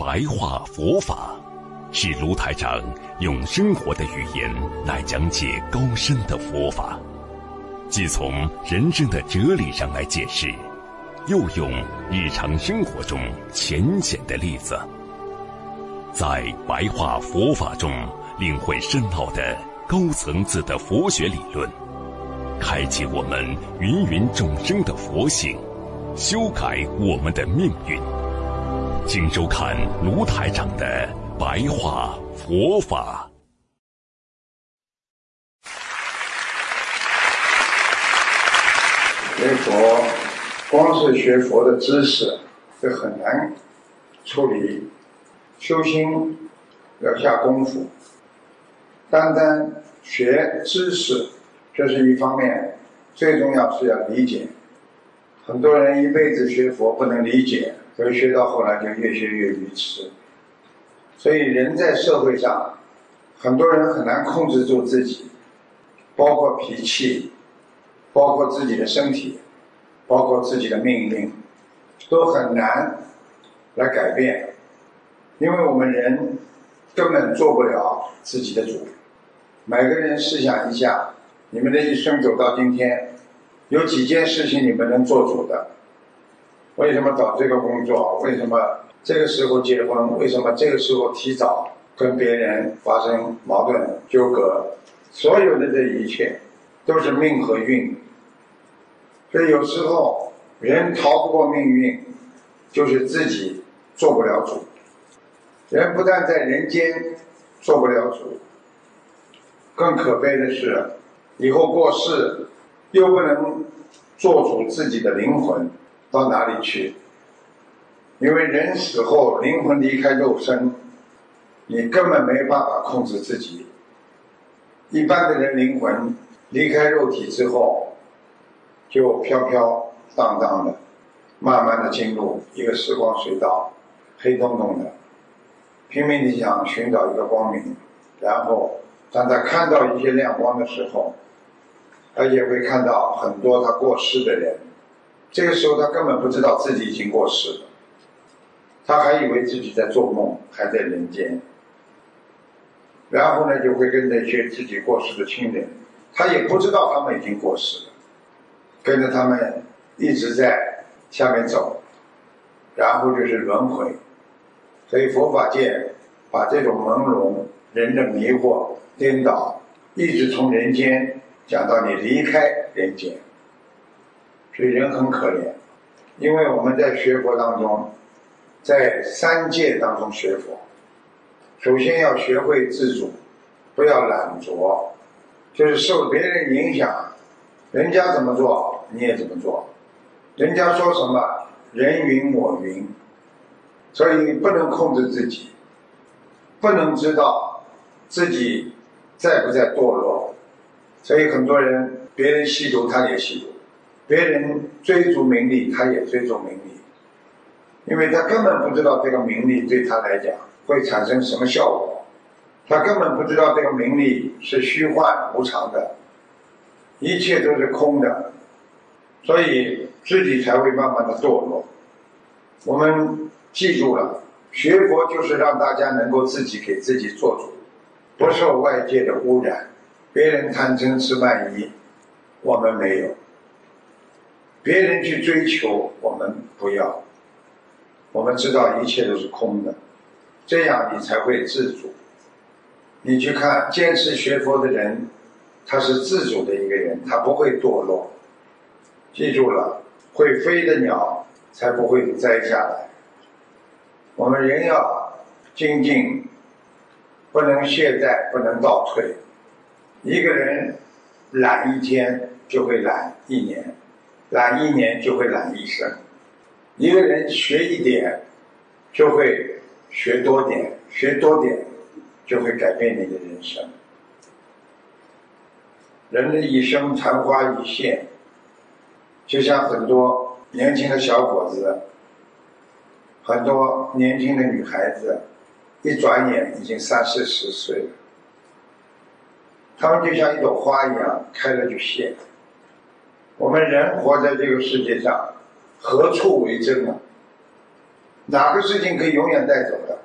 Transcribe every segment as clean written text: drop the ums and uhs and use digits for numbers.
白话佛法，是卢台长用生活的语言来讲解高深的佛法，既从人生的哲理上来解释，又用日常生活中浅显的例子，在白话佛法中领会深奥的高层次的佛学理论，开启我们芸芸众生的佛性，修改我们的命运。请收看卢台长的白话佛法。 学佛，光是学佛的知识是很难处理，修心要下功夫。单单学知识，这是一方面，最重要是要理解。很多人一辈子学佛不能理解，所以学到后来就越学越愚痴。所以人在社会上，很多人很难控制住自己，包括脾气，包括自己的身体，包括自己的命运，都很难来改变。因为我们人根本做不了自己的主。每个人试想一下，你们的一生走到今天，有几件事情你们能做主的？为什么找这个工作？为什么这个时候结婚？为什么这个时候提早跟别人发生矛盾纠葛？所有的这一切都是命和运。所以有时候人逃不过命运，就是自己做不了主。人不但在人间做不了主，更可悲的是以后过世又不能做主自己的灵魂到哪里去。因为人死后灵魂离开肉身，你根本没办法控制自己。一般的人灵魂离开肉体之后，就飘飘荡荡的，慢慢的进入一个时光隧道，黑洞洞的，拼命地想寻找一个光明。然后当他看到一些亮光的时候，他也会看到很多他过世的人。这个时候他根本不知道自己已经过世了，他还以为自己在做梦，还在人间。然后呢，就会跟着一些自己过世的亲人，他也不知道他们已经过世了，跟着他们一直在下面走，然后就是轮回。所以佛法界把这种朦胧、人的迷惑、颠倒，一直从人间讲到你离开人间。所以人很可怜，因为我们在学佛当中，在三界当中学佛，首先要学会自主，不要懒惰，就是受别人影响，人家怎么做你也怎么做，人家说什么人云我云，所以不能控制自己，不能知道自己在不在堕落。所以很多人，别人吸毒他也吸毒，别人追逐名利他也追逐名利，因为他根本不知道这个名利对他来讲会产生什么效果，他根本不知道这个名利是虚幻无常的，一切都是空的，所以自己才会慢慢的堕落。我们记住了，学佛就是让大家能够自己给自己做主，不受外界的污染。别人贪嗔痴慢疑，我们没有；别人去追求，我们不要。我们知道一切都是空的，这样你才会自主。你去看坚持学佛的人，他是自主的一个人，他不会堕落。记住了，会飞的鸟才不会摘下来。我们人要精进，不能懈怠，不能倒退。一个人懒一天就会懒一年，懒一年就会懒一生。一个人学一点就会学多点，学多点就会改变你的人生。人的一生昙花一现，就像很多年轻的小伙子，很多年轻的女孩子，一转眼已经30、40岁了。他们就像一朵花一样，开了就谢。我们人活在这个世界上，何处为真啊？哪个事情可以永远带走的？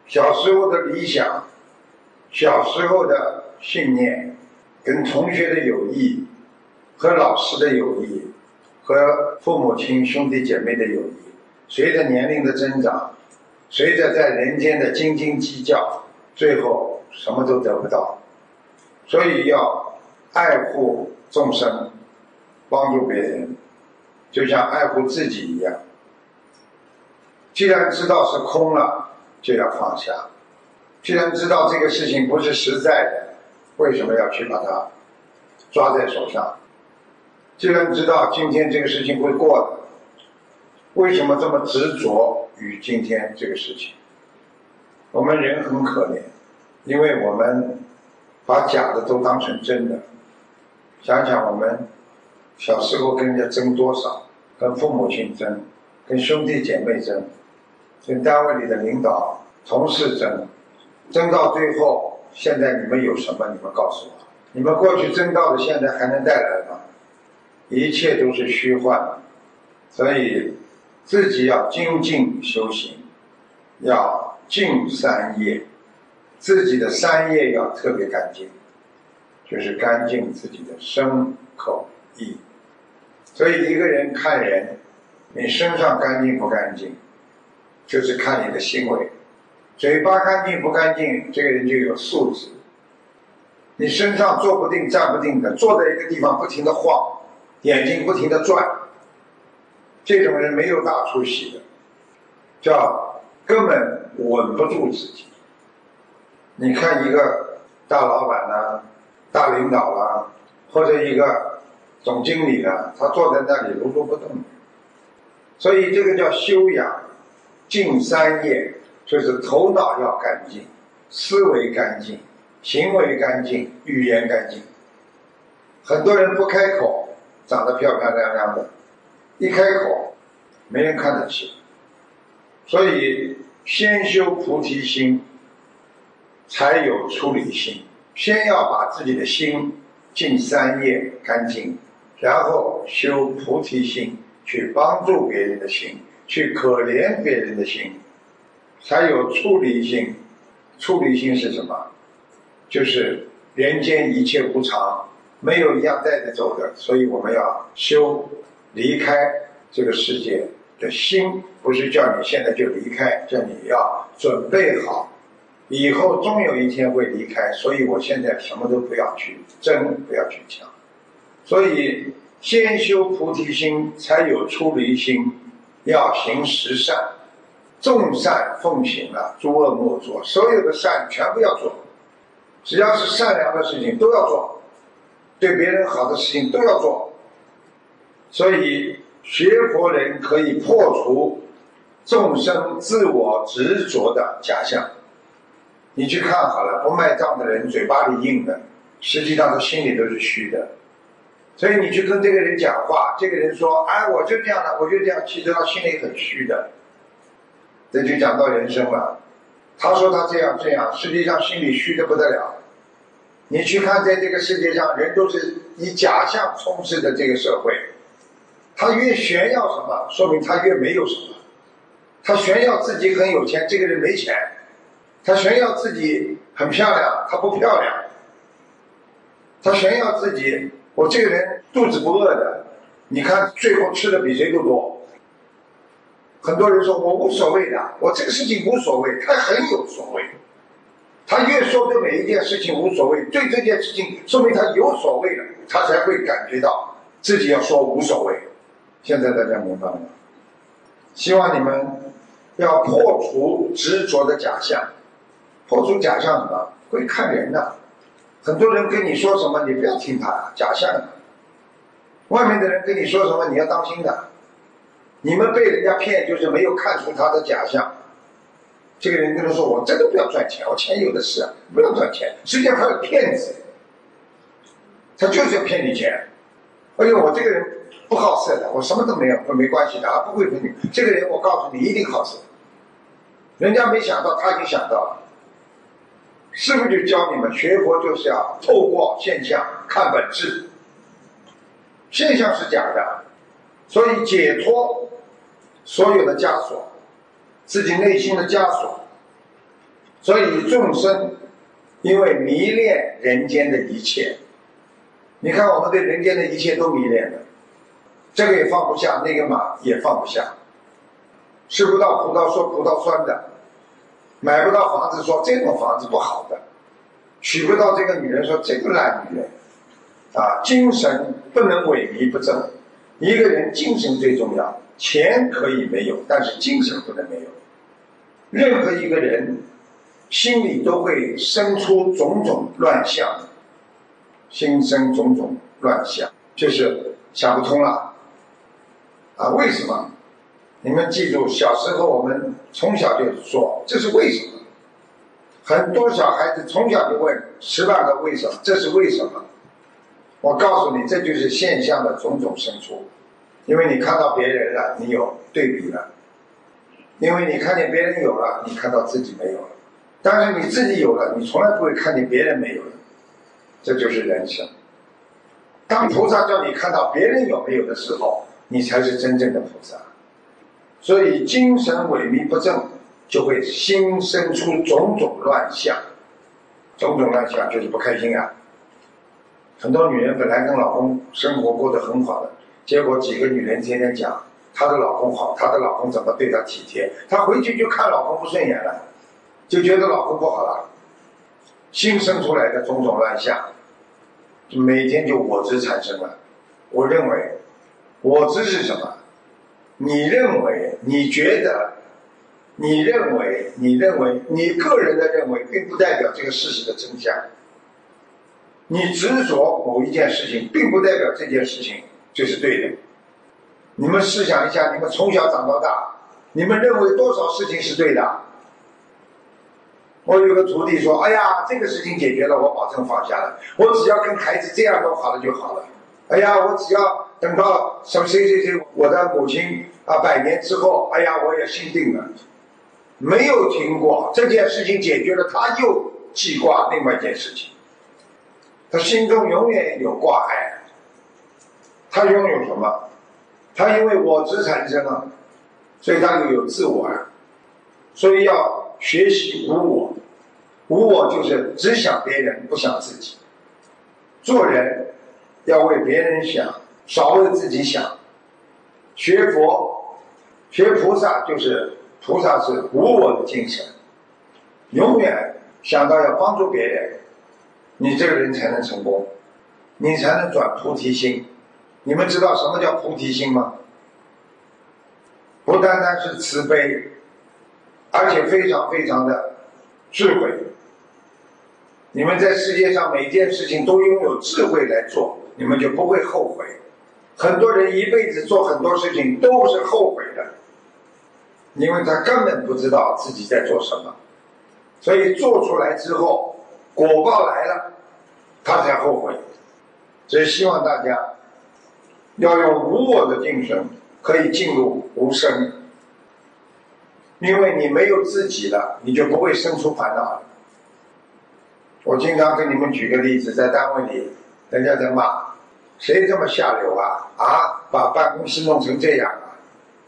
小时候的理想，小时候的信念，跟同学的友谊，和老师的友谊，和父母亲兄弟姐妹的友谊，随着年龄的增长，随着在人间的斤斤计较，最后什么都得不到。所以要爱护众生，帮助别人，就像爱护自己一样。既然知道是空了，就要放下。既然知道这个事情不是实在的，为什么要去把它抓在手上？既然知道今天这个事情会过的，为什么这么执着于今天这个事情？我们人很可怜，因为我们把假的都当成真的。想想我们小时候跟人家争多少，跟父母亲争，跟兄弟姐妹争，跟单位里的领导同事争，争到最后，现在你们有什么？你们告诉我，你们过去争到的现在还能带来吗？一切都是虚幻。所以自己要精进修行，要净三业，自己的三业要特别干净，就是干净自己的身口意。所以一个人看人，你身上干净不干净，就是看你的行为。嘴巴干净不干净，这个人就有素质。你身上坐不定站不定的，坐在一个地方不停地晃，眼睛不停地转，这种人没有大出息的，叫根本稳不住自己。你看一个大老板啦、大领导啦，或者一个总经理啦，他坐在那里如如不动。所以这个叫修养净三业，就是头脑要干净，思维干净，行为干净，语言干净。很多人不开口，长得漂漂亮亮的，一开口没人看得起。所以先修菩提心，才有出离心。先要把自己的心净三业干净，然后修菩提心，去帮助别人的心，去可怜别人的心，才有出离心。出离心是什么？就是人间一切无常，没有一样带着走的，所以我们要修离开这个世界的心，不是叫你现在就离开，叫你要准备好，以后终有一天会离开，所以我现在什么都不要去争，不要去抢。所以先修菩提心，才有出离心。要行十善，众善奉行了，诸恶莫作，所有的善全部要做，只要是善良的事情都要做，对别人好的事情都要做。所以学佛人可以破除众生自我执着的假象。你去看好了，不卖账的人嘴巴里硬的，实际上他心里都是虚的。所以你去跟这个人讲话，这个人说哎，我就这样的，我就这样，其实他心里很虚的。这就讲到人生了，他说他这样这样，实际上心里虚得不得了。你去看在这个世界上，人都是以假象充斥的这个社会，他越炫耀什么，说明他越没有什么。他炫耀自己很有钱，这个人没钱；他炫耀自己很漂亮，他不漂亮；他炫耀自己我这个人肚子不饿的，你看最后吃的比谁都多。很多人说我无所谓的，我这个事情无所谓，他很有所谓。他越说对每一件事情无所谓，对这件事情说明他有所谓了，他才会感觉到自己要说无所谓。现在大家明白了吗？希望你们要破除执着的假象。破除假象什么？会看人的。很多人跟你说什么，你不要听他，假象的。外面的人跟你说什么，你要当心的。你们被人家骗，就是没有看出他的假象。这个人跟他说我真的不要赚钱，我钱有的是，不要赚钱，实际上他是骗子，他就是要骗你钱。哎呦，我这个人不好色的，我什么都没有，没关系的，不会骗你。这个人我告诉你一定好色，人家没想到，他已经想到了。师父就教你们学佛就是要透过现象看本质，现象是假的，所以解脱所有的枷锁，自己内心的枷锁， 所以众生因为迷恋人间的一切，你看我们对人间的一切都迷恋的，这个也放不下，那个嘛也放不下，吃不到葡萄说葡萄酸的，买不到房子说这种房子不好的，娶不到这个女人说这个烂女人啊，精神不能萎靡不振。一个人精神最重要，钱可以没有，但是精神不能没有。任何一个人心里都会生出种种乱象，心生种种乱象，就是想不通了啊！为什么？你们记住，小时候我们从小就说这是为什么，很多小孩子从小就问10万个为什么，这是为什么？我告诉你，这就是现象的种种生出。因为你看到别人了，你有对比了；因为你看见别人有了，你看到自己没有了。但是你自己有了，你从来不会看见别人没有的，这就是人生。当菩萨叫你看到别人有没有的时候，你才是真正的菩萨。所以精神萎靡不振，就会心生出种种乱象。种种乱象就是不开心啊。很多女人本来跟老公生活过得很好的，结果几个女人天天讲她的老公好，她的老公怎么对她体贴，她回去就看老公不顺眼了，就觉得老公不好了，心生出来的种种乱象，每天就我执产生了。我认为我执是什么？你认为，你觉得，你认为，你个人的认为并不代表这个事实的真相。你执着某一件事情并不代表这件事情就是对的。你们试想一下，你们从小长到大，你们认为多少事情是对的？我有个徒弟说，哎呀，这个事情解决了，我保证放下了，我只要跟孩子这样弄好了就好了。哎呀，我只要等到谁谁谁我的母亲100年之后，哎呀，我也心定了。没有听过这件事情解决了，他又记挂另外一件事情，他心中永远有挂碍。他拥有什么？他因为我执产生啊，所以他就有自我啊。所以要学习无我。无我就是只想别人，不想自己。做人要为别人想，少为自己想。学佛学菩萨，就是菩萨是无我的精神，永远想到要帮助别人，你这个人才能成功，你才能转菩提心。你们知道什么叫菩提心吗？不单单是慈悲，而且非常非常的智慧。你们在世界上每件事情都拥有智慧来做，你们就不会后悔。很多人一辈子做很多事情都是后悔的，因为他根本不知道自己在做什么，所以做出来之后果报来了，他才后悔。所以希望大家要用无我的精神，可以进入无生。因为你没有自己了，你就不会生出烦恼了。我经常跟你们举个例子，在单位里人家在骂，谁这么下流啊，把办公室弄成这样啊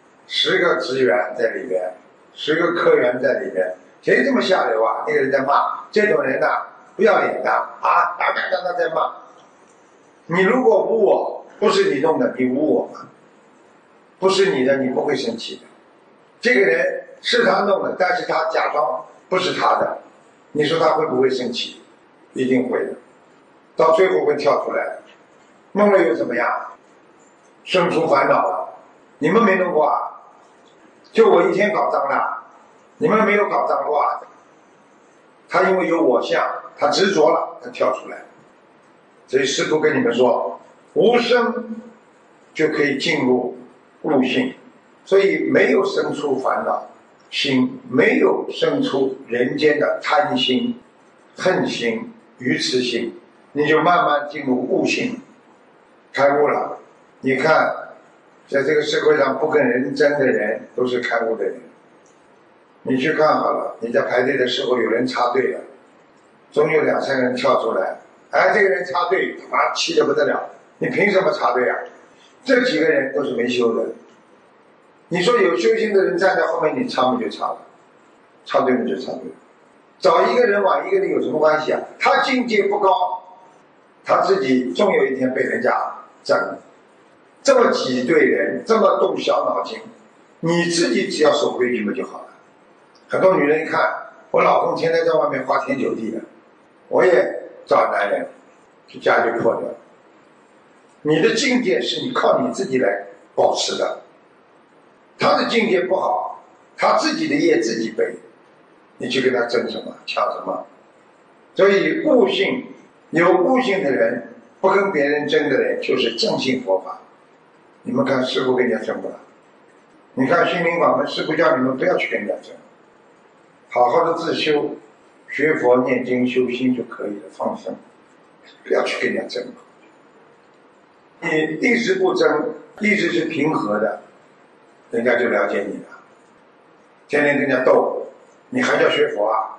，10个职员在里面，10个科员在里面，谁这么下流啊？那个人在骂，这种人不要脸的打在骂。你如果无我，不是你弄的，你无我吗？不是你的，你不会生气的。这个人是他弄的，但是他假装不是他的，你说他会不会生气？一定会的，到最后会跳出来。弄了又怎么样？生出烦恼了。你们没弄过啊？就我一天搞脏了，你们没有搞脏过啊？他因为有我相，他执着了，他跳出来。所以师父跟你们说，无生就可以进入悟性，所以没有生出烦恼心，没有生出人间的贪心、恨心、愚痴心，你就慢慢进入悟性，开悟了。你看在这个社会上不跟人争的人都是开悟的人。你去看好了，你在排队的时候有人插队了，总有2、3个人跳出来，这个人插队，他妈气得不得了，你凭什么插队啊？这几个人都是没修的。你说有修行的人站在后面，你插不就插了，插队不就插队了。 找一个人往一个人有什么关系啊？他境界不高，他自己终有一天被人家整。这么挤兑人，这么动小脑筋，你自己只要守规矩嘛就好了。很多女人一看，我老公天天在外面花天酒地的，我也找男人，这家就破掉了。你的境界是你靠你自己来保持的，他的境界不好，他自己的业自己背，你去跟他争什么抢什么？所以悟性，有悟性的人，不跟别人争的人，就是正信佛法。你们看师父跟人家争不了，你看心灵法门，师父叫你们不要去跟人家争，好好的自修，学佛念经修心就可以了，放生，不要去跟人家争。你一直不争，一直是平和的，人家就了解你了。天天跟人家斗，你还叫学佛啊？